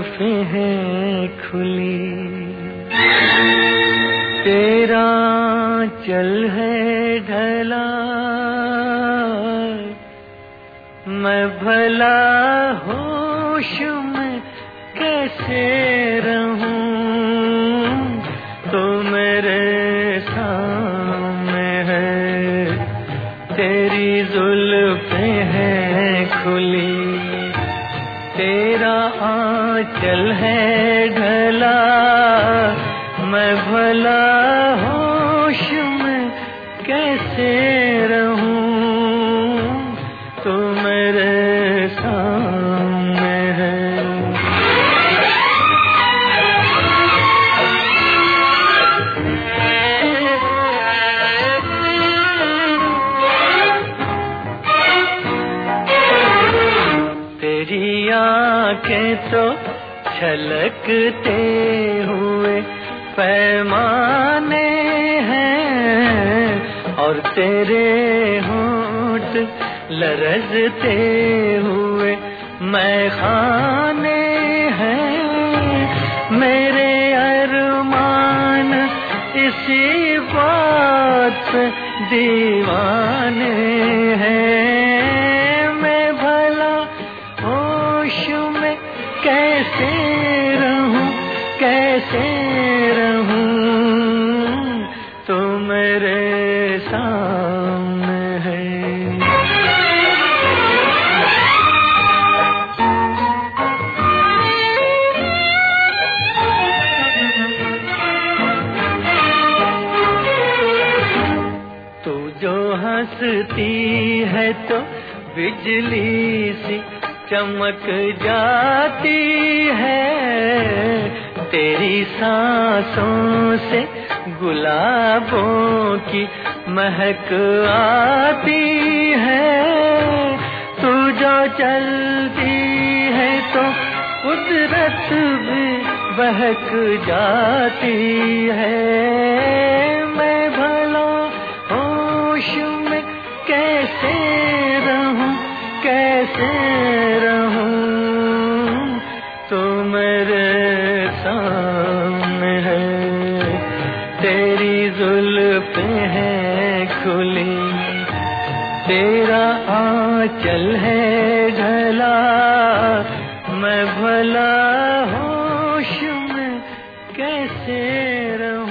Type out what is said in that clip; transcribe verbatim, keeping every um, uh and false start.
जुल्फें हैं खुली, तेरा चल है ढला, मैं भला होश में कैसे रहूं, तो मेरे सामने है तेरी जुल्फें हैं खुली, तेरा आंचल है ढला, मैं भला होश में कैसे रहूं, तो मेरे सामने है। तेरी आंखें तो छलकते हुए पैमाने हैं, और तेरे होंठ लरजते हुए मैखाने हैं। मेरे अरमान इसी बात पे दीवाने हैं, मैं भला होश में कैसे रहूं, कैसे रहूं, तो मेरे सामने है। तू जो हंसती है तो बिजली सी चमक जाती है, तेरी सांसों से गुलाबों की महक आती है। तू जो चलती है तो कुदरत भी बहक जाती है, मैं भला होश में कैसे रहूं, कैसे रहूं, तो मेरे सामने है तेरी जुल्फें हैं खुली, तेरा आंचल है ढला, मैं भला होश में कैसे रहूं।